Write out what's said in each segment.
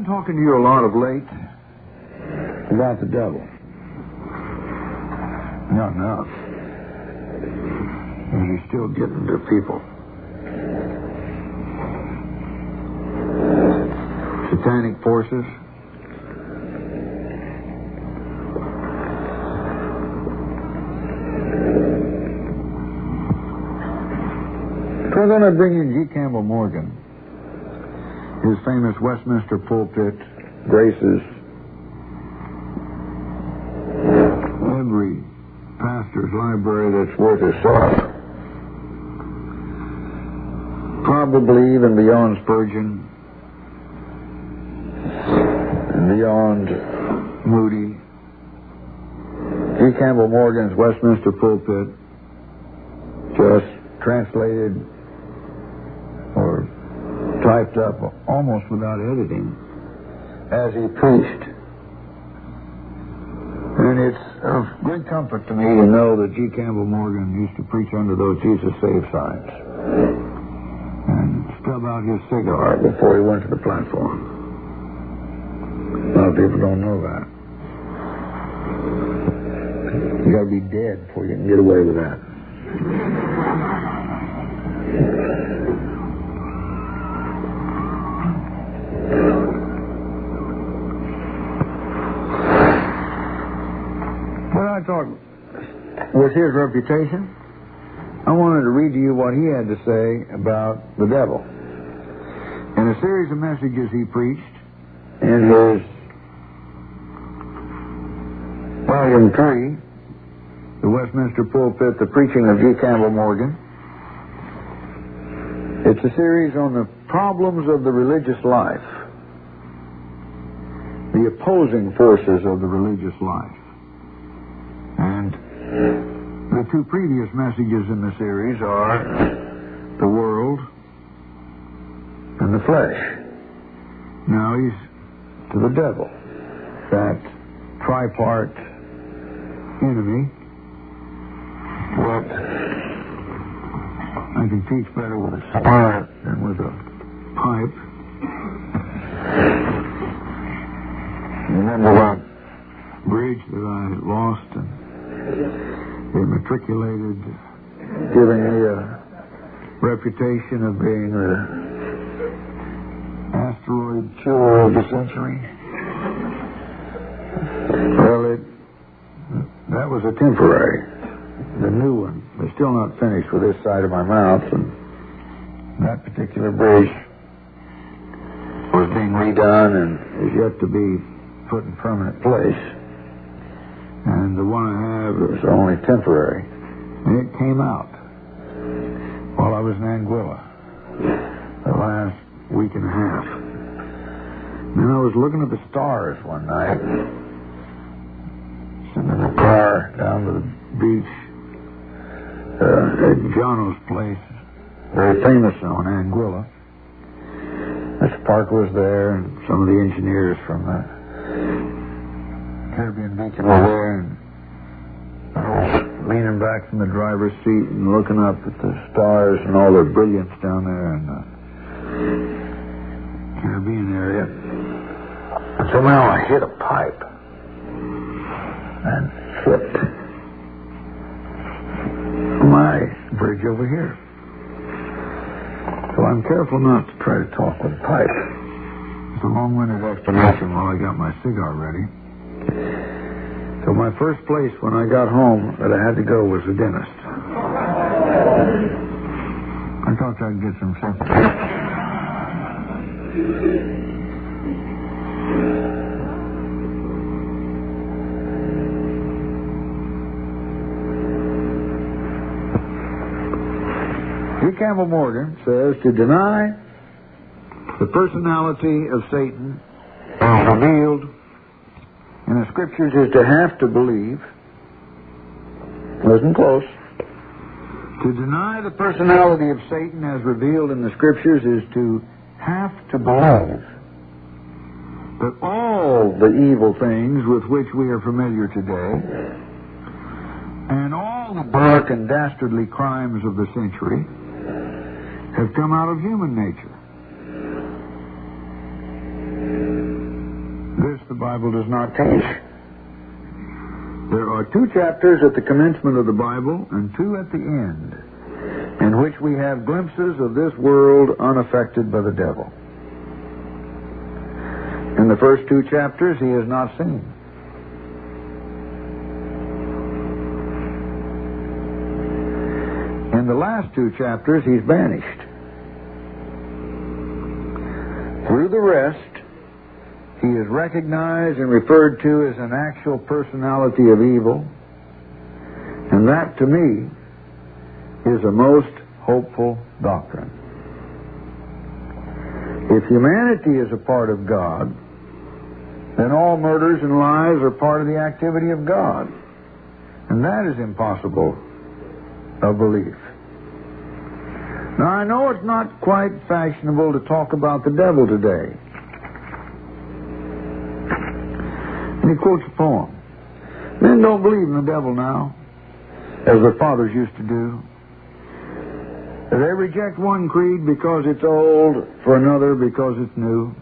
been talking to you a lot of late about the devil. Not enough. He's still getting to people. Satanic forces. We're going to bring in G. Campbell Morgan. His famous Westminster pulpit graces every pastor's library that's worth his salt. Probably even beyond Spurgeon and beyond Moody. G. Campbell Morgan's Westminster pulpit, just translated or typed up almost without editing as he preached. And it's of great comfort to me to know that G. Campbell Morgan used to preach under those Jesus Save signs and stub out his cigar before he went to the platform. A lot of people don't know that. You got to be dead before you can get away with that. When I thought with his reputation, I wanted to read to you what he had to say about the devil. In a series of messages he preached in his Volume 3, the Westminster Pulpit, The Preaching of G. Campbell Morgan. It's a series on the problems of the religious life, the opposing forces of the religious life. And the two previous messages in the series are the world and the flesh. Now he's to the devil, that tripart enemy. What I can teach better with a cigar than with a pipe. Remember that bridge that I lost and immatriculated, giving me a reputation of being the asteroid killer of the century? Well, that was a temporary. The new one. They're still not finished with this side of my mouth, and that particular bridge was being redone and is yet to be put in permanent place. And the one I have is only temporary. And it came out while I was in Anguilla the last week and a half. And I was looking at the stars one night, sitting in the car down to the beach at Jono's place, very famous on Anguilla. Mr. Parker was there, and some of the engineers from the Caribbean Beacon were there, and I was leaning back from the driver's seat and looking up at the stars and all their brilliance down there in the Caribbean area. And somehow I hit a pipe and slipped my bridge over here. So I'm careful not to try to talk with a pipe. It's a long-winded explanation while I got my cigar ready. So my first place when I got home that I had to go was the dentist. I thought I'd get some sympathy. G. Campbell Morgan says to deny the personality of Satan as revealed in the Scriptures is to have to believe. Listen close. To deny the personality of Satan as revealed in the Scriptures is to have to believe that all the evil things with which we are familiar today and all the dark and dastardly crimes of the century have come out of human nature. the Bible does not teach. There are 2 chapters at the commencement of the Bible and 2 at the end, in which we have glimpses of this world unaffected by the devil. In the first 2 chapters, he is not seen. In the last 2 chapters, he's banished. Through the rest, he is recognized and referred to as an actual personality of evil, and that, to me, is a most hopeful doctrine. If humanity is a part of God, then all murders and lies are part of the activity of God, and that is impossible of belief. Now, I know it's not quite fashionable to talk about the devil today. And he quotes a poem. Men don't believe in the devil now, as their fathers used to do. They reject one creed because it's old, for another because it's new.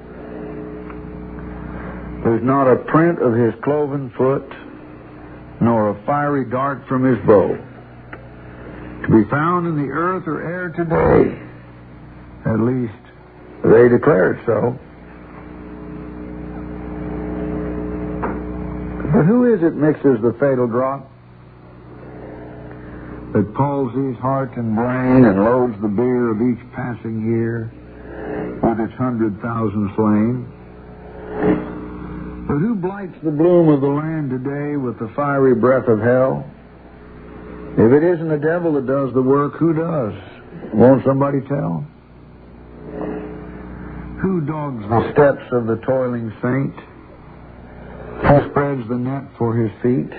There's not a print of his cloven foot, nor a fiery dart from his bow to be found in the earth or air today. At least, they declare it so. But who is it mixes the fatal drop that palsies heart and brain and loads the bier of each passing year with its 100,000 slain? But who blights the bloom of the land today with the fiery breath of hell? If it isn't the devil that does the work, who does? Won't somebody tell? Who dogs the steps of the toiling saint? Who spreads the net for his feet?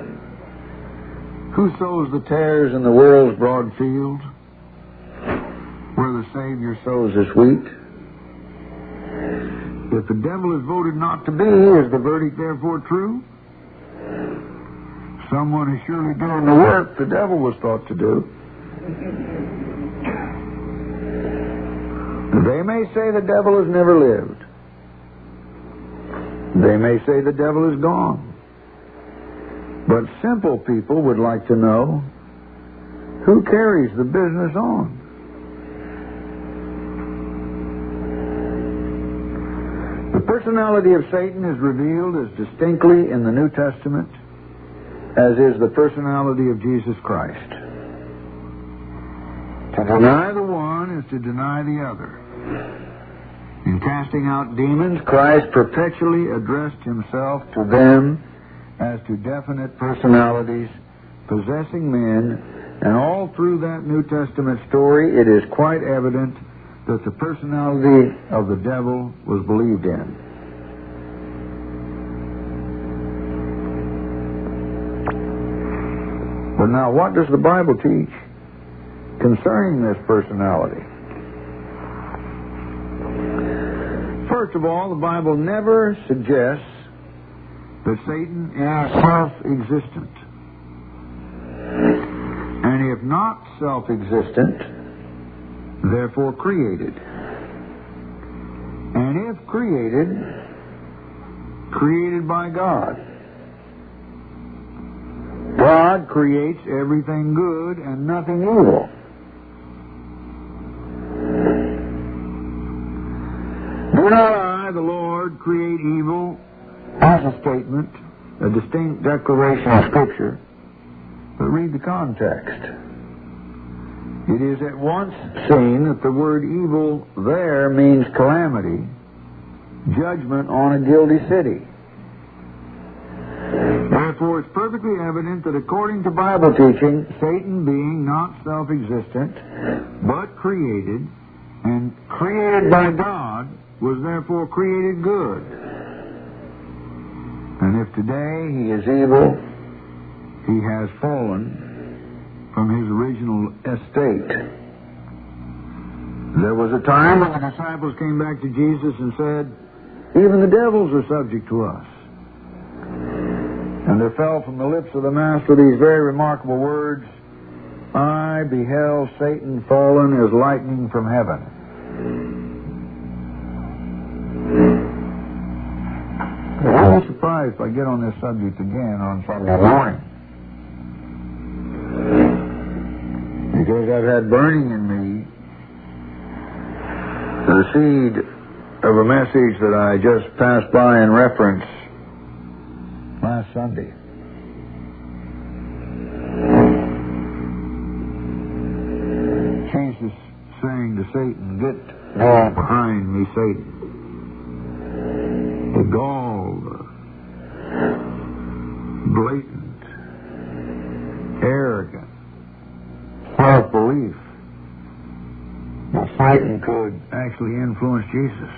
Who sows the tares in the world's broad field, where the Savior sows his wheat? If the devil is voted not to be, is the verdict therefore true? Someone is surely doing the work the devil was thought to do. They may say the devil has never lived. They may say the devil is gone. But simple people would like to know who carries the business on. The personality of Satan is revealed as distinctly in the New Testament as is the personality of Jesus Christ. To deny the one is to deny the other. In casting out demons, Christ perpetually addressed himself to them as to definite personalities possessing men, and all through that New Testament story it is quite evident that the personality of the devil was believed in. But now, what does the Bible teach concerning this personality? First of all, the Bible never suggests that Satan is self-existent. And if not self-existent, therefore created. And if created, created by God. God creates everything good and nothing evil. Do not I, the Lord, create evil as a statement, a distinct declaration of Scripture? But read the context. It is at once seen that the word evil there means calamity, judgment on a guilty city. Therefore, it's perfectly evident that according to Bible teaching, Satan being not self-existent, but created, and created by God, was therefore created good. And if today he is evil, he has fallen from his original estate. There was a time when the disciples came back to Jesus and said, even the devils are subject to us. And there fell from the lips of the Master these very remarkable words, I beheld Satan fallen as lightning from heaven. surprised if I get on this subject again on Sunday morning. Because I've had burning in me the seed of a message that I just passed by in reference last Sunday. Jesus saying to Satan, "Get thee behind me, Satan." The gall, blatant, arrogant self-belief that Satan could actually influence Jesus.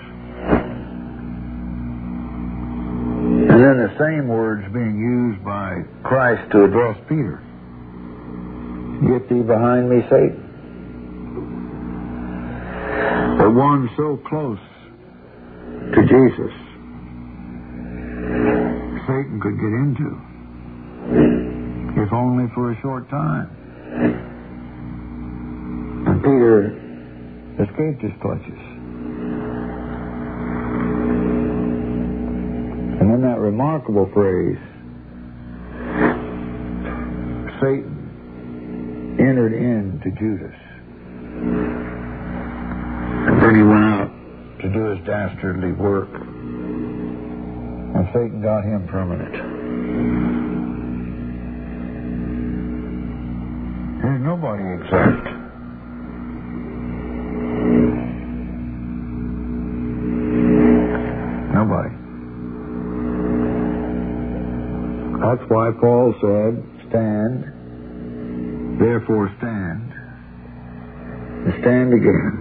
And then the same words being used by Christ to address Peter. "Get thee behind me, Satan." The one so close to Jesus, Satan could get into, if only for a short time. And Peter escaped his clutches. And in that remarkable phrase, Satan entered into Judas. And then he went out to do his dastardly work. And Satan got him permanent. There's nobody exempt. Nobody. That's why Paul said, "Stand, therefore stand, and stand again."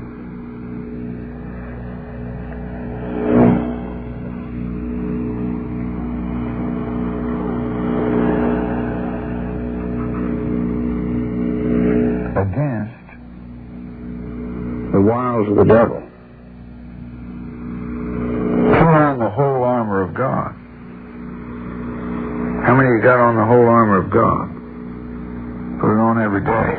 Against the wiles of the devil. Put on the whole armor of God. How many of you got on the whole armor of God? Put it on every day.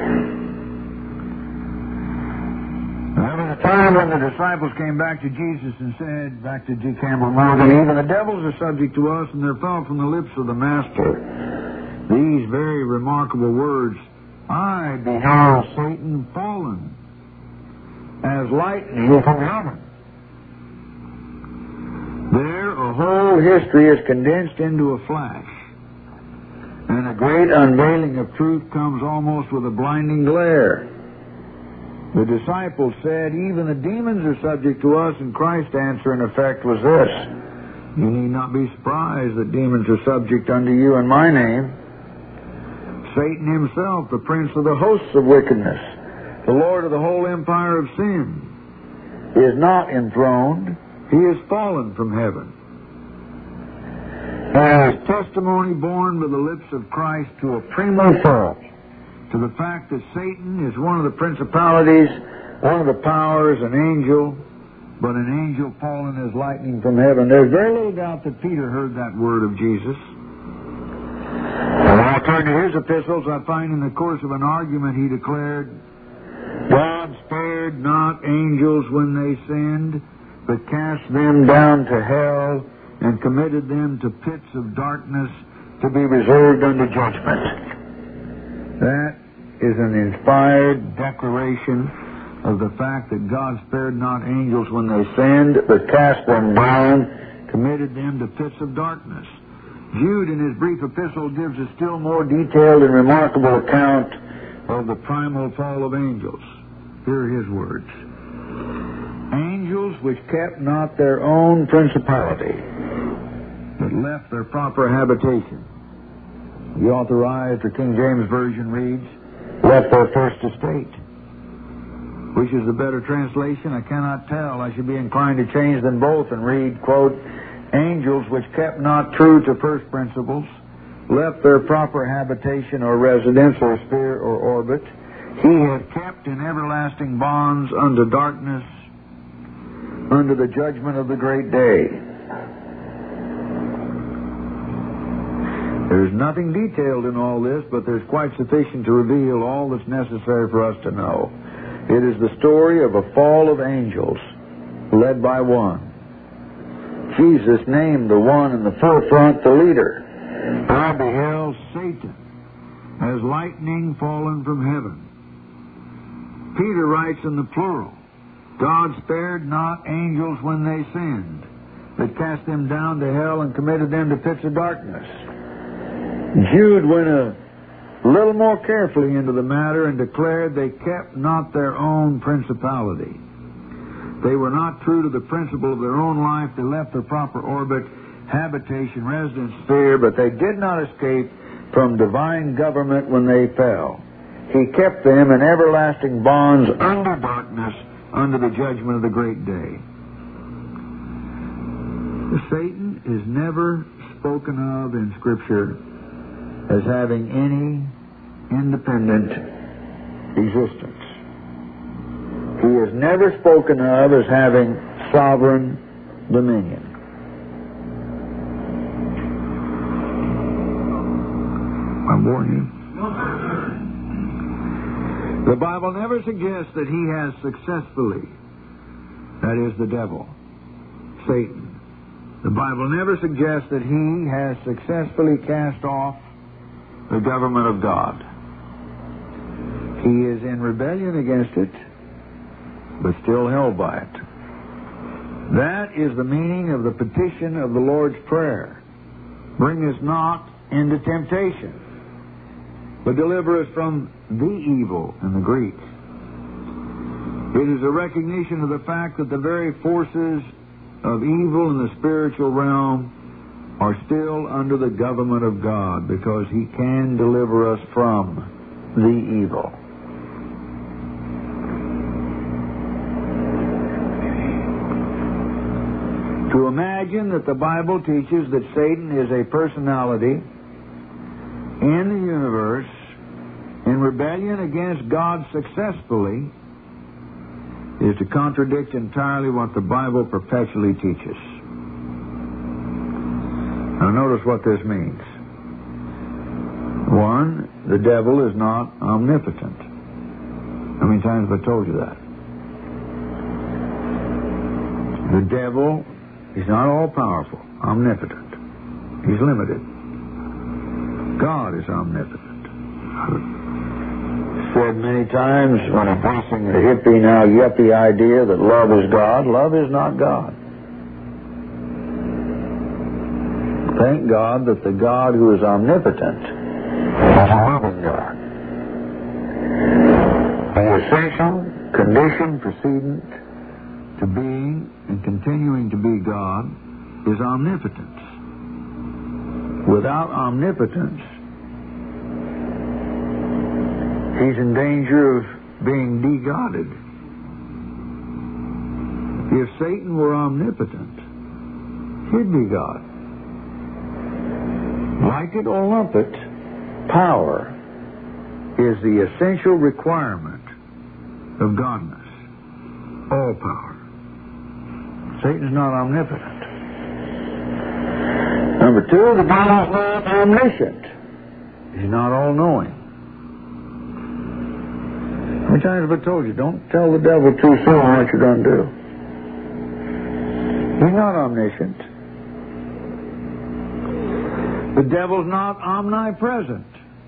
There was a time when the disciples came back to Jesus and said, back to G. Campbell Morgan, "Even the devils are subject to us," and there fell from the lips of the Master these very remarkable words, "I beheld Satan fallen as lightning from heaven." There, a whole history is condensed into a flash, and a great unveiling of truth comes almost with a blinding glare. The disciples said, "Even the demons are subject to us," and Christ's answer, in effect, was this: "You need not be surprised that demons are subject unto you in my name. Satan himself, the prince of the hosts of wickedness, the lord of the whole empire of sin, is not enthroned. He is fallen from heaven." As testimony borne by the lips of Christ to a primo thought, to the fact that Satan is one of the principalities, one of the powers, an angel, but an angel fallen as lightning from heaven. There's very little doubt that Peter heard that word of Jesus. When I turn to his epistles, I find in the course of an argument he declared, "God spared not angels when they sinned, but cast them down to hell and committed them to pits of darkness to be reserved unto judgment." That is an inspired declaration of the fact that God spared not angels when they sinned, but cast them down, committed them to pits of darkness. Jude, in his brief epistle, gives a still more detailed and remarkable account of the primal fall of angels. Here are his words: "Angels which kept not their own principality, but left their proper habitation." The Authorized or King James Version reads, "left their first estate." Which is the better translation? I cannot tell. I should be inclined to change them both and read, quote, "Angels which kept not true to first principles, left their proper habitation or residence or sphere or orbit, he hath kept in everlasting bonds unto darkness, unto the judgment of the great day." There's nothing detailed in all this, but there's quite sufficient to reveal all that's necessary for us to know. It is the story of a fall of angels, led by one, Jesus named the one in the forefront the leader. I beheld Satan as lightning fallen from heaven. Peter writes in the plural, God spared not angels when they sinned, but cast them down to hell and committed them to pits of darkness. Jude went a little more carefully into the matter and declared they kept not their own principality. They were not true to the principle of their own life. They left their proper orbit, habitation, residence, sphere, but they did not escape from divine government when they fell. He kept them in everlasting bonds under darkness, under the judgment of the great day. Satan is never spoken of in Scripture as having any independent existence. He is never spoken of as having sovereign dominion. I warn you. The Bible never suggests that he has successfully, that is the devil, Satan. The Bible never suggests that he has successfully cast off the government of God. He is in rebellion against it, but still held by it. That is the meaning of the petition of the Lord's Prayer. Bring us not into temptation, but deliver us from the evil in the Greek. It is a recognition of the fact that the very forces of evil in the spiritual realm are still under the government of God, because he can deliver us from the evil. To imagine that the Bible teaches that Satan is a personality in the universe in rebellion against God successfully is to contradict entirely what the Bible perpetually teaches. Now notice what this means. One, the devil is not omnipotent. How many times have I told you that? The devil is not all-powerful, omnipotent. He's limited. God is omnipotent. Said many times when addressing the hippie, now yuppie idea that love is God. Love is not God. Thank God that the God who is omnipotent is a loving God. The essential condition precedent to being and continuing to be God is omnipotence. Without omnipotence, he's in danger of being de-godded. If Satan were omnipotent, he'd be God. Like it or lump it, power is the essential requirement of godness. All power. Satan's not omnipotent. Number two, the devil's not omniscient. He's not all-knowing. How many times have I told you, don't tell the devil too soon what you're going to do. He's not omniscient. The devil's not omnipresent.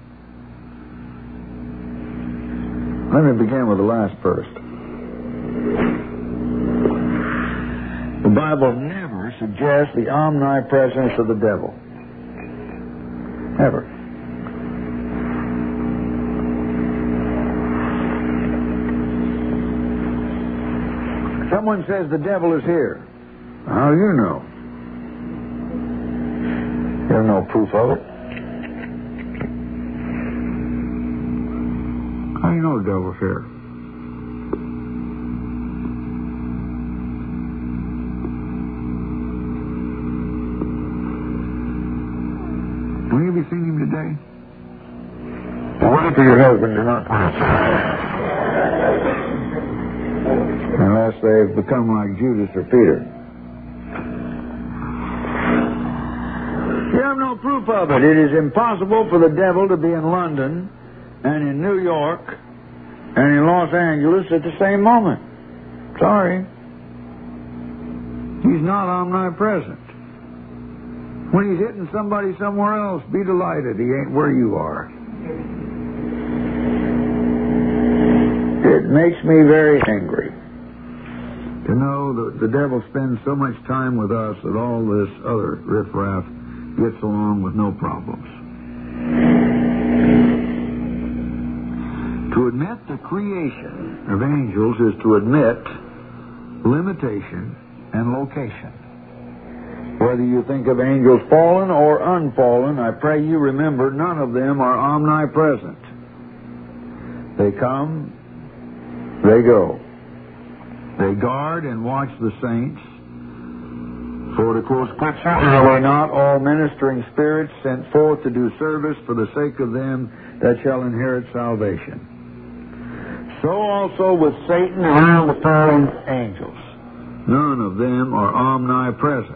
Let me begin with the last first. The Bible never suggests the omnipresence of the devil. Ever. Someone says the devil is here. How do you know? There's no proof of it. How do you know the devil's here? Have you seen him today? Well, what if your husband did not unless they've become like Judas or Peter? You have no proof of it. It is impossible for the devil to be in London and in New York and in Los Angeles at the same moment. Sorry. He's not omnipresent. When he's hitting somebody somewhere else, be delighted he ain't where you are. It makes me very angry to know that the devil spends so much time with us that all this other riffraff gets along with no problems. To admit the creation of angels is to admit limitation and location. Whether you think of angels fallen or unfallen, I pray you remember none of them are omnipresent. They come, they go. They guard and watch the saints. For to quote Scripture, are not all ministering spirits sent forth to do service for the sake of them that shall inherit salvation. So also with Satan and all the fallen angels. None of them are omnipresent.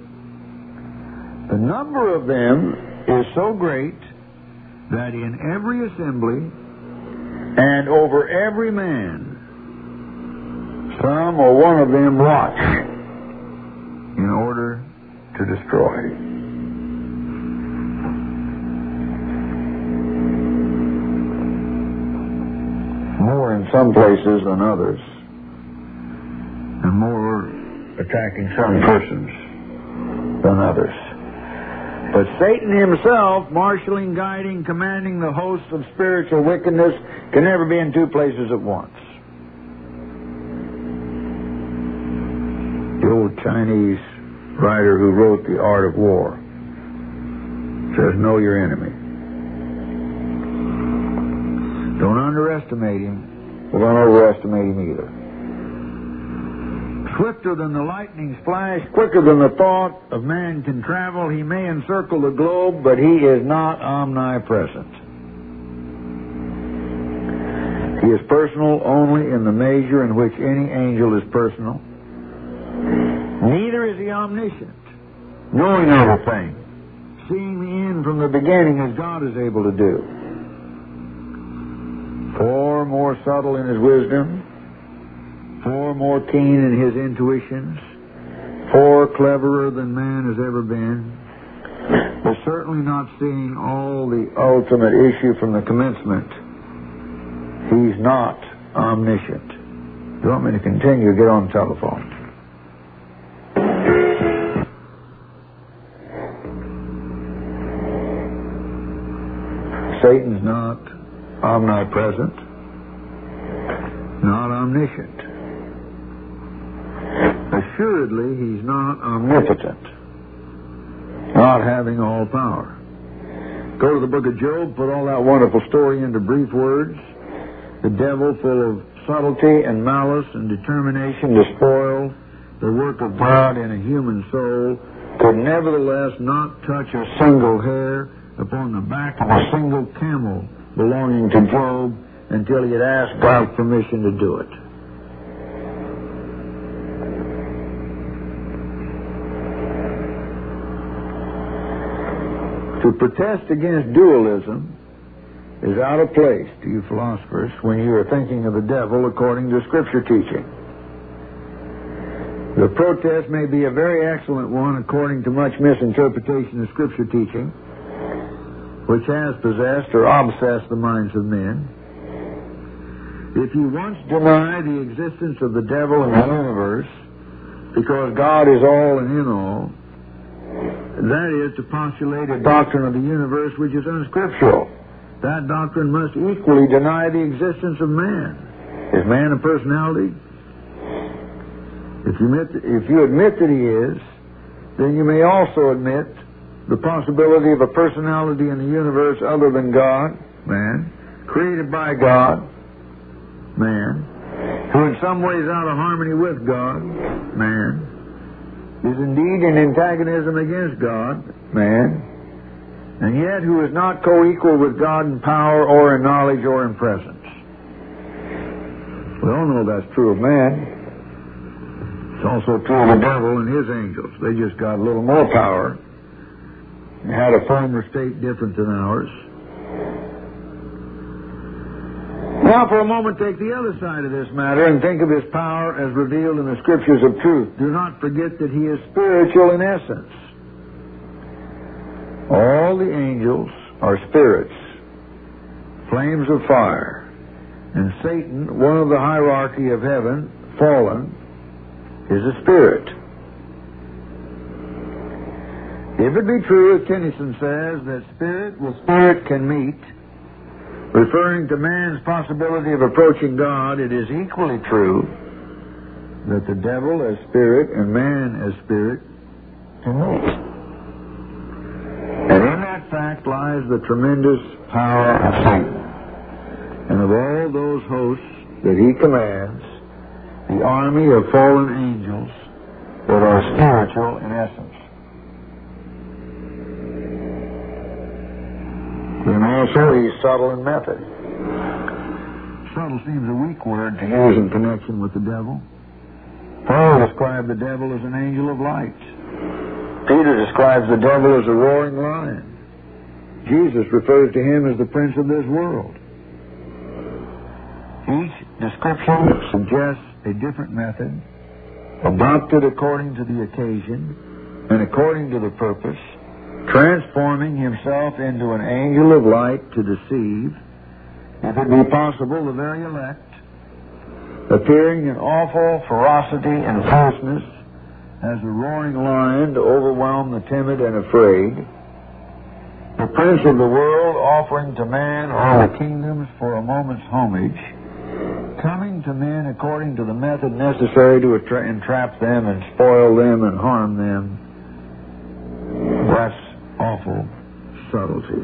The number of them is so great that in every assembly and over every man, some or one of them watch in order to destroy. More in some places than others, and more attacking some persons than others. But Satan himself, marshaling, guiding, commanding the hosts of spiritual wickedness, can never be in two places at once. The old Chinese writer who wrote The Art of War says, know your enemy. Don't underestimate him. Well, don't overestimate him either. Swifter than the lightning's flash, quicker than the thought of man can travel, he may encircle the globe, but he is not omnipresent. He is personal only in the measure in which any angel is personal. Neither is he omniscient, knowing everything, seeing the end from the beginning as God is able to do. Far more subtle in his wisdom, far more keen in his intuitions, far cleverer than man has ever been, but certainly not seeing all the ultimate issue from the commencement. He's not omniscient. If you want me to continue, get on the telephone. Satan's not omnipresent, not omniscient. Assuredly, he's not omnipotent, not having all power. Go to the book of Job, put all that wonderful story into brief words. The devil, full of subtlety and malice and determination to spoil the work of God in a human soul, could nevertheless not touch a single hair upon the back of a single camel belonging to Job until he had asked God's permission to do it. To protest against dualism is out of place to you philosophers when you are thinking of the devil according to Scripture teaching. The protest may be a very excellent one according to much misinterpretation of Scripture teaching, which has possessed or obsessed the minds of men. If you once deny the existence of the devil in the universe because God is all and in all, that is to postulate a doctrine of the universe which is unscriptural. That doctrine must equally deny the existence of man. Is man a personality? If you admit that he is, then you may also admit the possibility of a personality in the universe other than God, man, created by God, man, who in some ways out of harmony with God, man, is indeed in antagonism against God, man, and yet who is not co-equal with God in power or in knowledge or in presence. We all know that's true of man. It's also true of the devil and his angels. They just got a little more power. They had a former state different than ours. Now, for a moment, take the other side of this matter and think of his power as revealed in the Scriptures of truth. Do not forget that he is spiritual in essence. All the angels are spirits, flames of fire. And Satan, one of the hierarchy of heaven, fallen, is a spirit. If it be true, as Tennyson says, that spirit with spirit can meet, referring to man's possibility of approaching God, it is equally true that the devil as spirit and man as spirit can meet. And in that fact lies the tremendous power of Satan. And of all those hosts that he commands, the army of fallen angels that are spiritual in essence. And also he's subtle in method. Subtle seems a weak word to use in connection with the devil. Paul described the devil as an angel of light. Peter describes the devil as a roaring lion. Jesus refers to him as the prince of this world. Each description suggests a different method, adopted according to the occasion and according to the purpose, transforming himself into an angel of light to deceive, if it be possible, the very elect, appearing in awful ferocity and fierceness as a roaring lion to overwhelm the timid and afraid, the prince of the world offering to man all the kingdoms for a moment's homage, coming to men according to the method necessary to entrap them and spoil them and harm them. That's awful subtlety.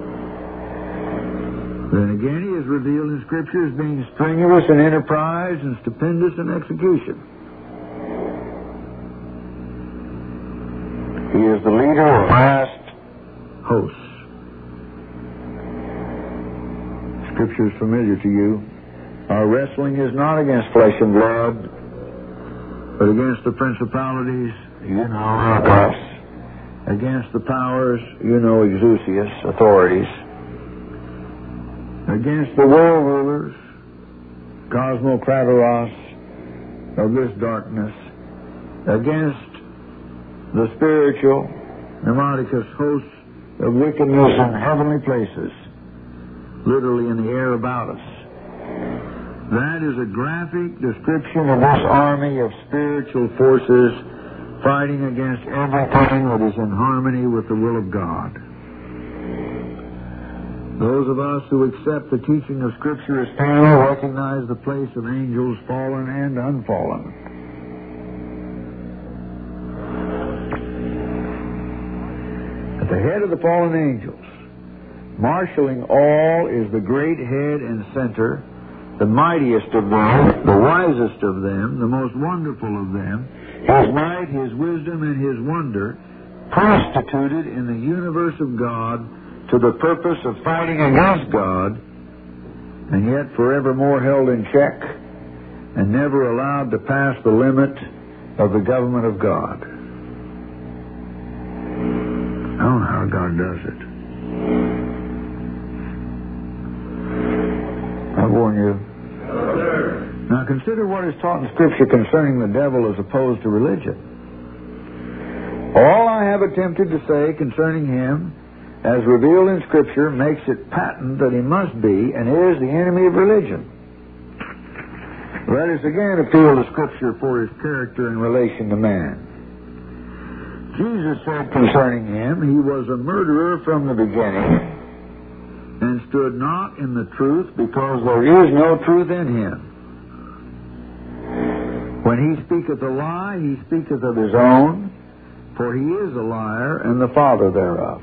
Then again, he is revealed in Scripture as being strenuous in enterprise and stupendous in execution. He is the leader of vast hosts. Scripture is familiar to you. Our wrestling is not against flesh and blood, but against the principalities, us, against the powers, exousias, authorities, against the world rulers, cosmokratoros of this darkness, against the spiritual, pneumaticus hosts of wickedness in heavenly places, literally in the air about us. That is a graphic description of this army of spiritual forces fighting against everything that is in harmony with the will of God. Those of us who accept the teaching of Scripture as final recognize the place of angels fallen and unfallen. At the head of the fallen angels, marshaling all, is the great head and center, the mightiest of them, the wisest of them, the most wonderful of them, his might, his wisdom, and his wonder, prostituted in the universe of God to the purpose of fighting against God, and yet forevermore held in check and never allowed to pass the limit of the government of God. I don't know how God does it. I warn you. Now consider what is taught in Scripture concerning the devil as opposed to religion. All I have attempted to say concerning him, as revealed in Scripture, makes it patent that he must be and is the enemy of religion. Let us again appeal to Scripture for his character in relation to man. Jesus said concerning him, he was a murderer from the beginning, and stood not in the truth, because there is no truth in him. When he speaketh a lie, he speaketh of his own, for he is a liar and the father thereof.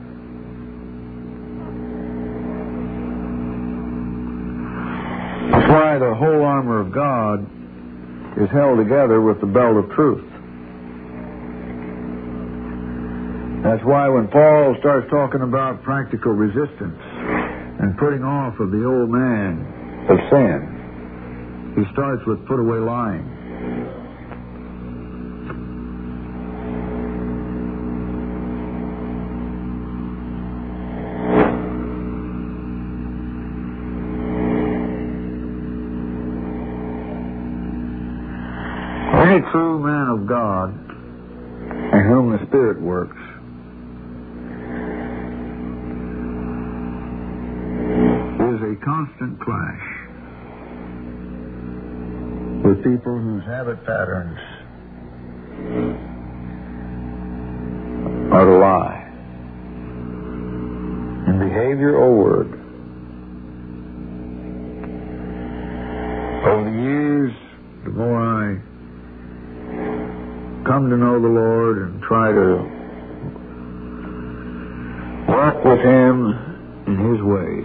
That's why the whole armor of God is held together with the belt of truth. That's why when Paul starts talking about practical resistance and putting off of the old man of sin, he starts with put away lying. Any true man of God in whom the Spirit works is a constant clash with people whose habit patterns are to lie in behavior or word. Over the years, the more I come to know the Lord and try to walk with Him in His ways,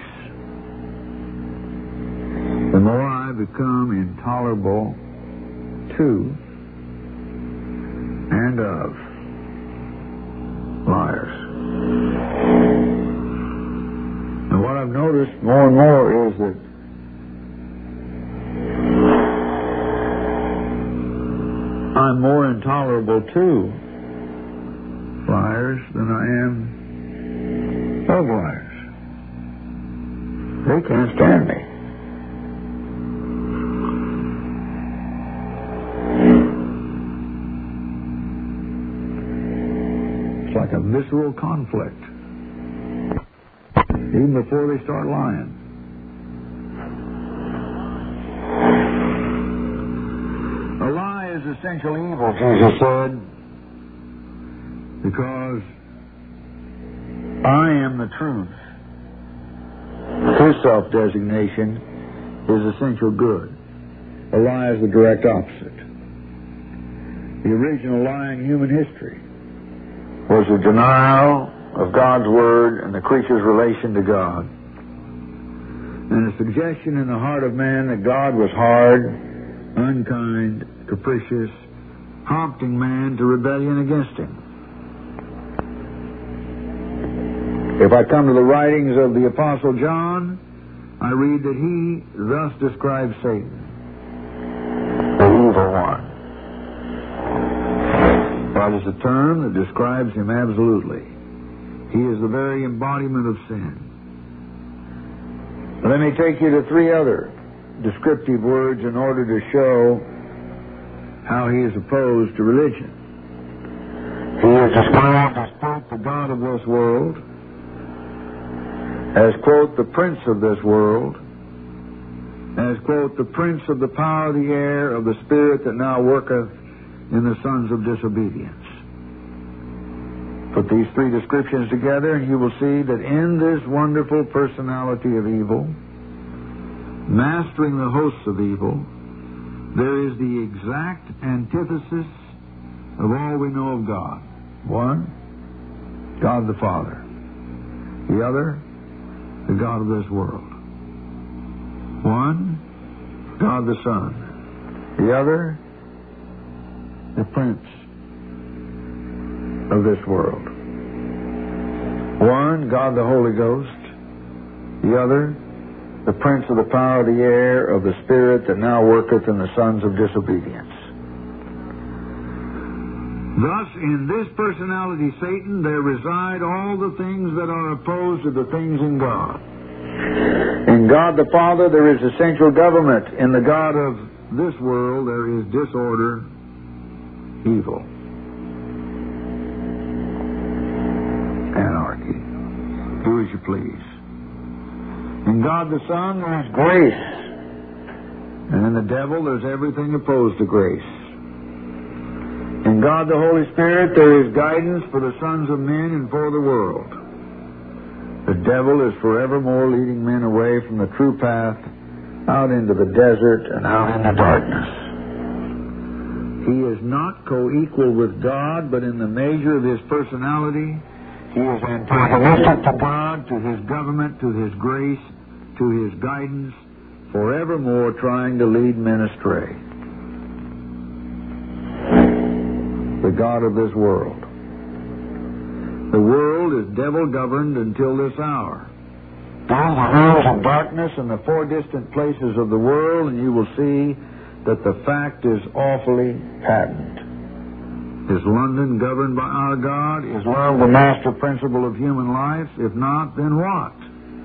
the more I become intolerable to and of liars. And what I've noticed more and more is that I'm more intolerable to liars than I am of liars. They can't stand me. It's like a visceral conflict, even before they start lying. A lie is essential evil, Jesus said, because I am the truth. His self-designation is essential good. A lie is the direct opposite. The original lie in human history was the denial of God's Word and the creature's relation to God, and a suggestion in the heart of man that God was hard, unkind, capricious, prompting man to rebellion against Him. If I come to the writings of the Apostle John, I read that he thus describes Satan, the evil one. That is a term that describes him absolutely. He is the very embodiment of sin. Let me take you to three other descriptive words in order to show how he is opposed to religion. He is described as, quote, the God of this world, as, quote, the prince of this world, as, quote, the prince of the power of the air, of the spirit that now worketh in the sons of disobedience. Put these three descriptions together and you will see that in this wonderful personality of evil, mastering the hosts of evil, there is the exact antithesis of all we know of God. One, God the Father. The other, the God of this world. One, God the Son. The other, the Prince of this world. One, God the Holy Ghost. The other, the Prince of the power of the air, of the Spirit that now worketh in the sons of disobedience. Thus, in this personality, Satan, there reside all the things that are opposed to the things in God. In God the Father, there is essential government. In the God of this world, there is disorder, evil, anarchy. Do as you please. In God the Son, there is grace. And in the devil, there's everything opposed to grace. In God the Holy Spirit, there is guidance for the sons of men and for the world. The devil is forevermore leading men away from the true path, out into the desert and out into darkness. He is not co-equal with God, but in the measure of his personality, he is antagonistic to God, to his government, to his grace, to his guidance, forevermore trying to lead men astray. The God of this world. The world is devil-governed until this hour. Down the halls of darkness and the four distant places of the world, and you will see that the fact is awfully patent. Is London governed by our God? Is love the master principle of human life? If not, then what?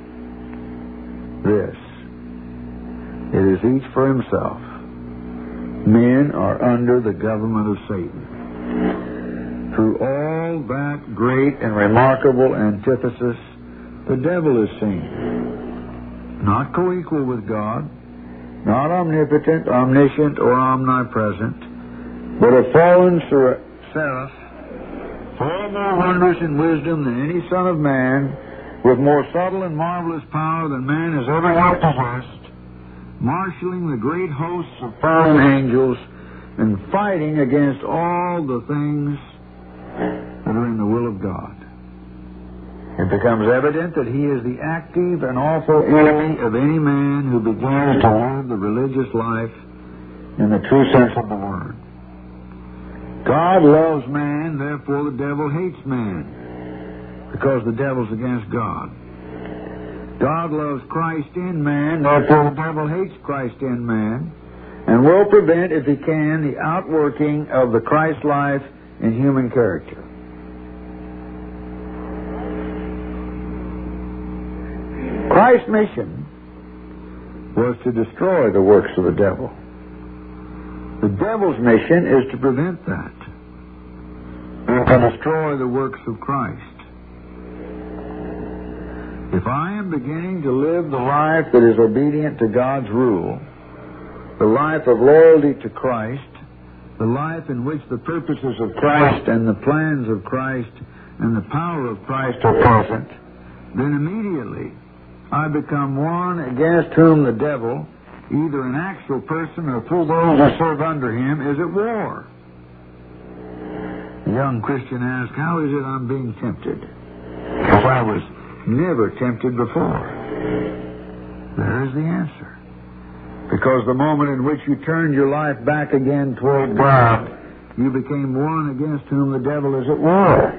This. It is each for himself. men are under the government of Satan. Through all that great and remarkable antithesis, the devil is seen. Not co-equal with God, not omnipotent, omniscient, or omnipresent, but a fallen seraph, far more wondrous in wisdom than any son of man, with more subtle and marvelous power than man has ever yet possessed, marshaling the great hosts of fallen angels and fighting against all the things that are in the will of God. It becomes evident that he is the active and awful enemy of any man who begins to live the religious life in the true sense of the word. God loves man, therefore the devil hates man, because the devil's against God. God loves Christ in man, therefore the devil hates Christ in man, and will prevent, if he can, the outworking of the Christ life in human character. Christ's mission was to destroy the works of the devil. The devil's mission is to prevent that, and to destroy the works of Christ. If I am beginning to live the life that is obedient to God's rule, the life of loyalty to Christ, the life in which the purposes of Christ and the plans of Christ and the power of Christ are present, then immediately I become one against whom the devil, either an actual person or through those who serve under him, is at war. The young Christian asked, how is it I'm being tempted? Because I was never tempted before. There is the answer. Because the moment in which you turned your life back again toward God, you became one against whom the devil is at war.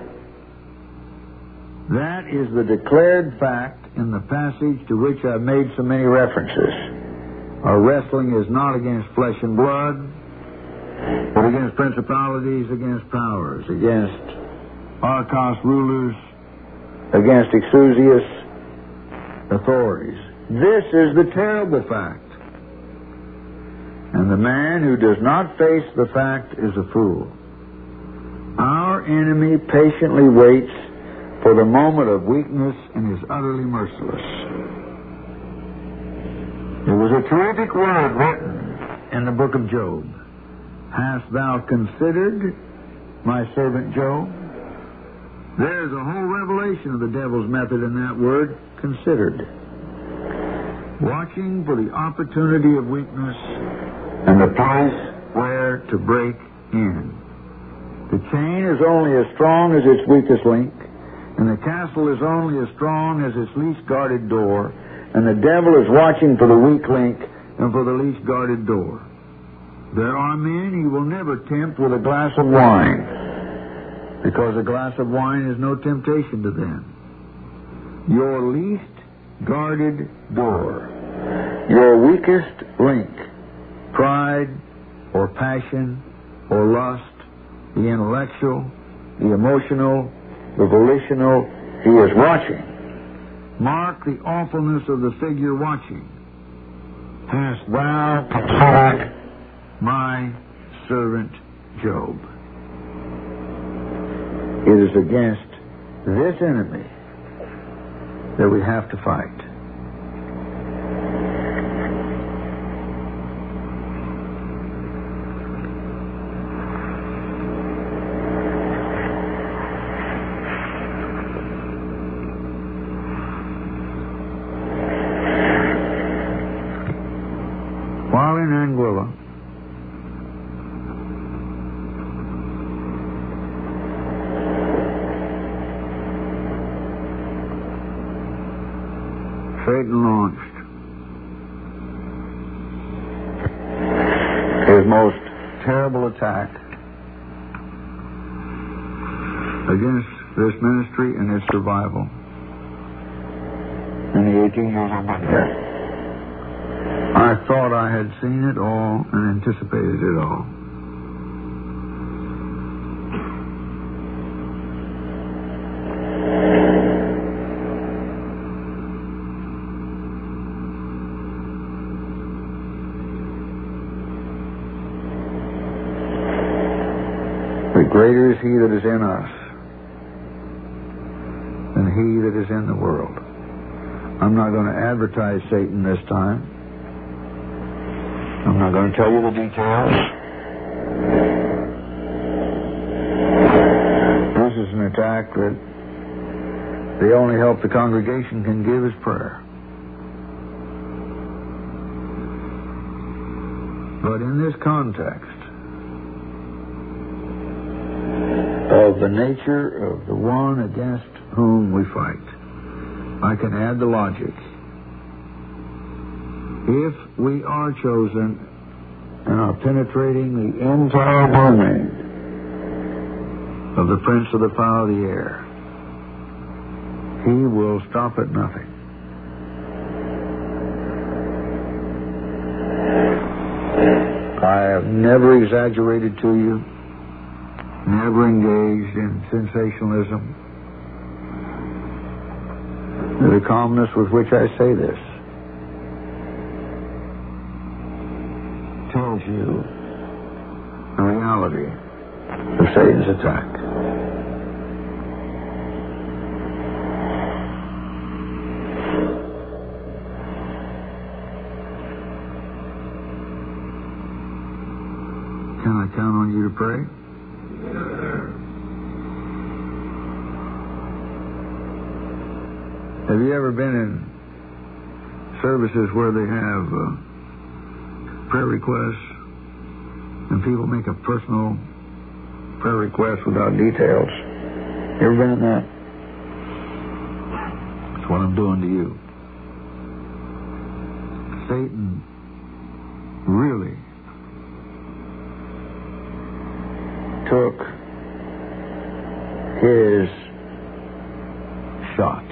That is the declared fact in the passage to which I've made so many references. Our wrestling is not against flesh and blood, but against principalities, against powers, against archos rulers, against exousias authorities. This is the terrible fact. And the man who does not face the fact is a fool. Our enemy patiently waits for the moment of weakness and is utterly merciless. There was a terrific word written in the book of Job. Hast thou considered my servant Job? There's a whole revelation of the devil's method in that word, considered. Watching for the opportunity of weakness and the place where to break in. The chain is only as strong as its weakest link, and the castle is only as strong as its least guarded door, and the devil is watching for the weak link and for the least guarded door. There are men he will never tempt with a glass of wine, because a glass of wine is no temptation to them. Your least guarded door, your weakest link, pride or passion or lust, the intellectual, the emotional, the volitional, he is watching. Mark the awfulness of the figure watching. Hast thou considered my servant Job? It is against this enemy that we have to fight. While in Anguilla, Satan launched his most terrible attack against this ministry and its survival in the 18 years I've been here. I thought I had seen it all and anticipated it all. greater is he that is in us than he that is in the world. I'm not going to advertise Satan this time. I'm not going to tell you the details. This is an attack that the only help the congregation can give is prayer. But in this context of the nature of the one against whom we fight, I can add the logic. If we are chosen and are penetrating the entire domain of the prince of the power of the air, he will stop at nothing. I have never exaggerated to you, never engaged in sensationalism. The calmness with which I say this tells you the reality of Satan's attack. Can I count on you to pray? Have you ever been in services where they have prayer requests and people make a personal prayer request without details? You ever been in that? That's what I'm doing to you. Satan really took his shot.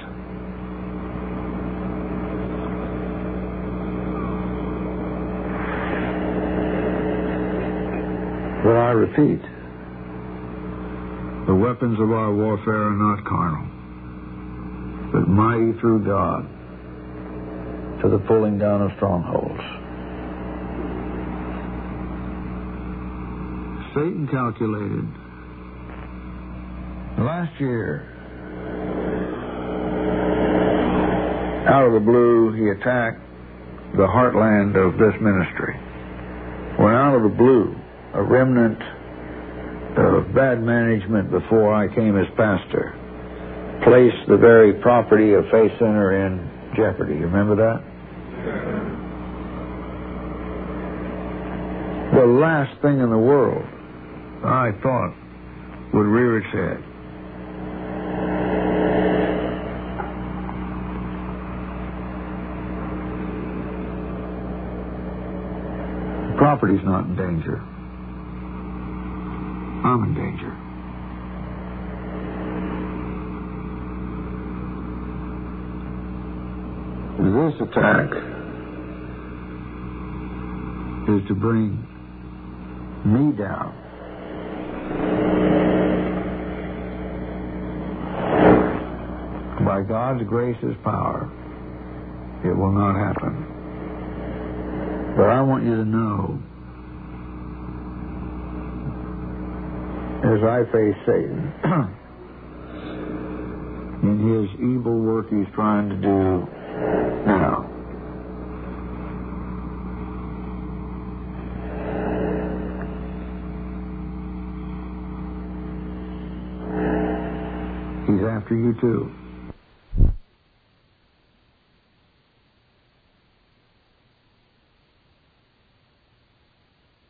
But I repeat, the weapons of our warfare are not carnal, but mighty through God to the pulling down of strongholds. Satan calculated last year, out of the blue, he attacked the heartland of this ministry. When out of the blue, a remnant of bad management before I came as pastor placed the very property of Faith Center in jeopardy. You remember that? The last thing in the world I thought would rear its head. The property's not in danger. I'm in danger. This attack is to bring me down. By God's grace, His power, it will not happen. But I want you to know, as I face Satan in his evil work he's trying to do now, he's after you too.